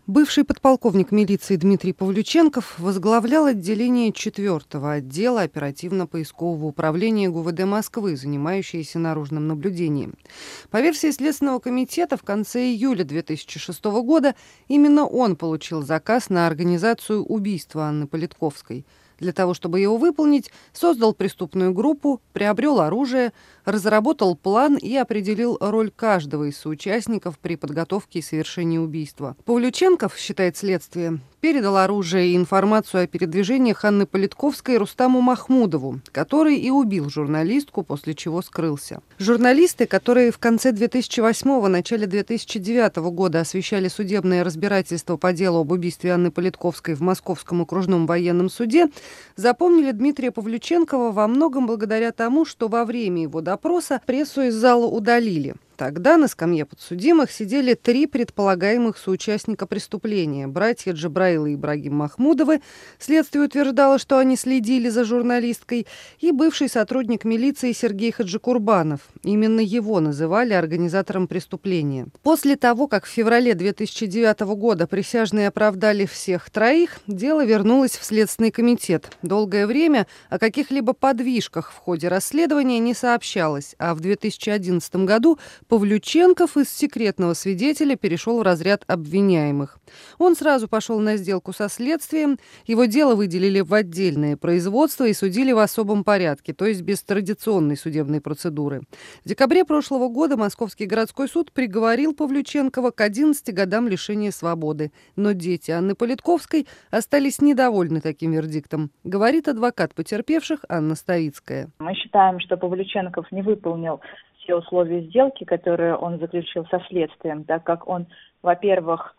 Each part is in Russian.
Бывший подполковник милиции Дмитрий Павлюченков возглавлял отделение 4-го отдела оперативно-поискового управления ГУВД Москвы, занимающееся наружным наблюдением. По версии Следственного комитета, в конце июля 2006 года именно он получил заказ на организацию убийства Анны Политковской. Для того, чтобы его выполнить, создал преступную группу, приобрел оружие, разработал план и определил роль каждого из соучастников при подготовке и совершении убийства. Павлюченков, считает следствие, передал оружие и информацию о передвижениях Анны Политковской Рустаму Махмудову, который и убил журналистку, после чего скрылся. Журналисты, которые в конце 2008-го, начале 2009 года освещали судебное разбирательство по делу об убийстве Анны Политковской в Московском окружном военном суде, запомнили Дмитрия Павлюченкова во многом благодаря тому, что во время его допроса прессу из зала удалили. Тогда на скамье подсудимых сидели 3 предполагаемых соучастника преступления – братья Джабраил и Ибрагим Махмудовы. Следствие утверждало, что они следили за журналисткой, и бывший сотрудник милиции Сергей Хаджикурбанов. Именно его называли организатором преступления. После того, как в феврале 2009 года присяжные оправдали всех 3, дело вернулось в Следственный комитет. Долгое время о каких-либо подвижках в ходе расследования не сообщалось, а в 2011 году Павлюченков из секретного свидетеля перешел в разряд обвиняемых. Он сразу пошел на сделку со следствием, его дело выделили в отдельное производство и судили в особом порядке, то есть без традиционной судебной процедуры. В декабре прошлого года Московский городской суд приговорил Павлюченкова к 11 годам лишения свободы. Но дети Анны Политковской остались недовольны таким вердиктом, говорит адвокат потерпевших Анна Ставицкая. Мы считаем, что Павлюченков не выполнил все условия сделки, которые он заключил со следствием, так как он, во-первых,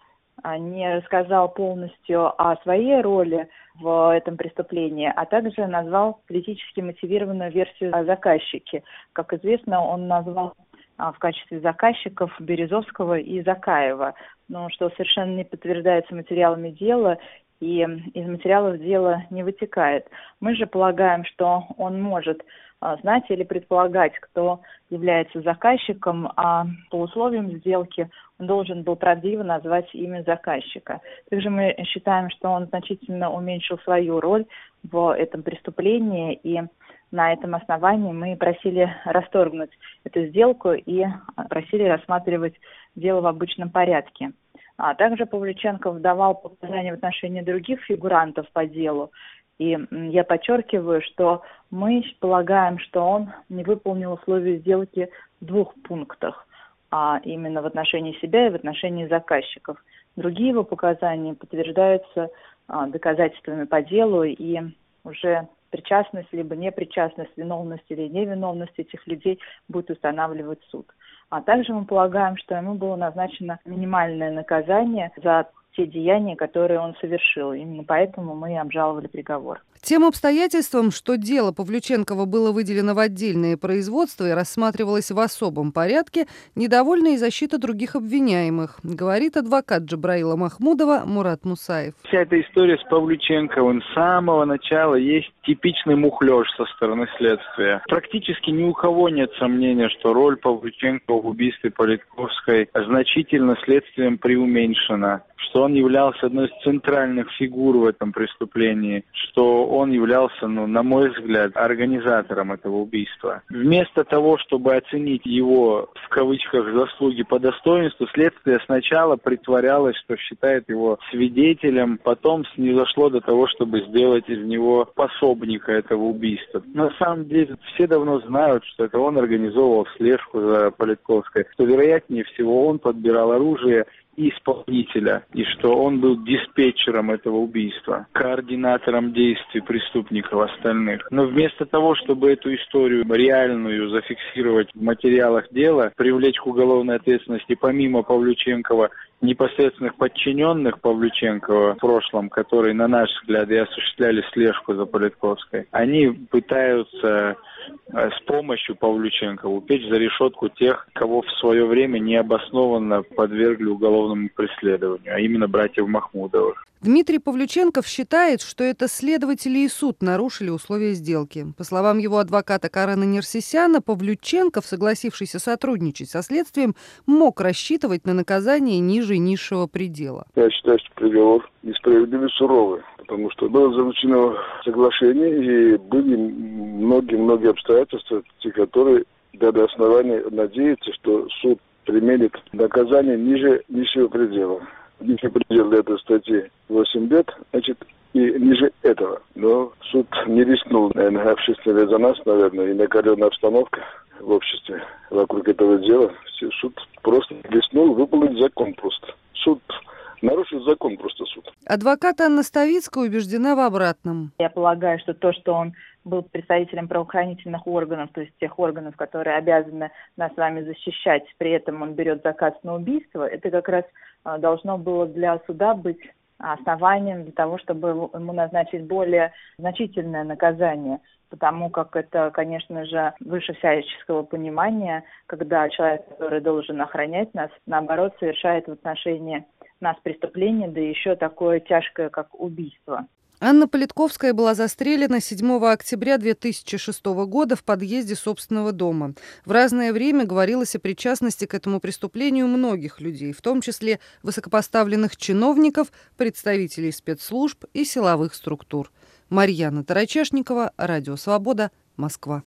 не рассказал полностью о своей роли в этом преступлении, а также назвал политически мотивированную версию о заказчике. Как известно, он назвал в качестве заказчиков Березовского и Закаева, что совершенно не подтверждается материалами дела, и из материалов дела не вытекает. Мы же полагаем, что он может знать или предполагать, кто является заказчиком, а по условиям сделки он должен был правдиво назвать имя заказчика. Также мы считаем, что он значительно уменьшил свою роль в этом преступлении, и на этом основании мы просили расторгнуть эту сделку и просили рассматривать дело в обычном порядке. А также Павлюченков давал показания в отношении других фигурантов по делу. И я подчеркиваю, что мы полагаем, что он не выполнил условия сделки в 2 пунктах, а именно в отношении себя и в отношении заказчиков. Другие его показания подтверждаются доказательствами по делу, и уже причастность либо непричастность, виновность или невиновность этих людей будет устанавливать суд. А также мы полагаем, что ему было назначено минимальное наказание за те деяния, которые он совершил. Именно поэтому мы и обжаловали приговор. Тем обстоятельством, что дело Павлюченкова было выделено в отдельное производство и рассматривалось в особом порядке, недовольна и защита других обвиняемых, говорит адвокат Джабраила Махмудова Мурат Мусаев. Вся эта история с Павлюченковым с самого начала есть типичный мухлёж со стороны следствия. Практически ни у кого нет сомнения, что роль Павлюченкова в убийстве Политковской значительно следствием преуменьшена, что он являлся одной из центральных фигур в этом преступлении, что он являлся, на мой взгляд, организатором этого убийства. Вместо того, чтобы оценить его, в кавычках, заслуги по достоинству, следствие сначала притворялось, что считает его свидетелем, потом снизошло до того, чтобы сделать из него пособника этого убийства. На самом деле, все давно знают, что это он организовывал слежку за Политковской, что, вероятнее всего, он подбирал оружие и исполнителя, и что он был диспетчером этого убийства, координатором действий преступников остальных. Но вместо того, чтобы эту историю реальную зафиксировать в материалах дела, привлечь к уголовной ответственности помимо Павлюченкова непосредственных подчиненных Павлюченкова в прошлом, которые, на наш взгляд, и осуществляли слежку за Политковской, они пытаются с помощью Павлюченкова упечь за решетку тех, кого в свое время необоснованно подвергли уголовному преследованию, а именно братьев Махмудовых. Дмитрий Павлюченков считает, что это следователи и суд нарушили условия сделки. По словам его адвоката Карена Нерсисяна, Павлюченков, согласившийся сотрудничать со следствием, мог рассчитывать на наказание ниже низшего предела. Я считаю, что приговор несправедливый, суровый, потому что было заключено соглашение, и были многие обстоятельства, которые дали основания надеяться, что суд применит наказание ниже низшего предела. Нижний предел этой статьи 8 лет, значит, и ниже этого. Но суд не рискнул, наверное, общественный резонанс, наверное, и накаленная обстановка в обществе вокруг этого дела. Суд просто рискнул выполнить закон просто. Суд нарушил закон просто суд. Адвокат Анна Ставицкая убеждена в обратном. Я полагаю, что то, что он был представителем правоохранительных органов, то есть тех органов, которые обязаны нас с вами защищать, при этом он берет заказ на убийство, это как раз должно было для суда быть основанием для того, чтобы ему назначить более значительное наказание. Потому как это, конечно же, выше всяческого понимания, когда человек, который должен охранять нас, наоборот, совершает в отношении нас преступление, да еще такое тяжкое, как убийство. Анна Политковская была застрелена 7 октября 2006 года в подъезде собственного дома. В разное время говорилось о причастности к этому преступлению многих людей, в том числе высокопоставленных чиновников, представителей спецслужб и силовых структур. Марьяна Тарачешникова, Радио Свобода, Москва.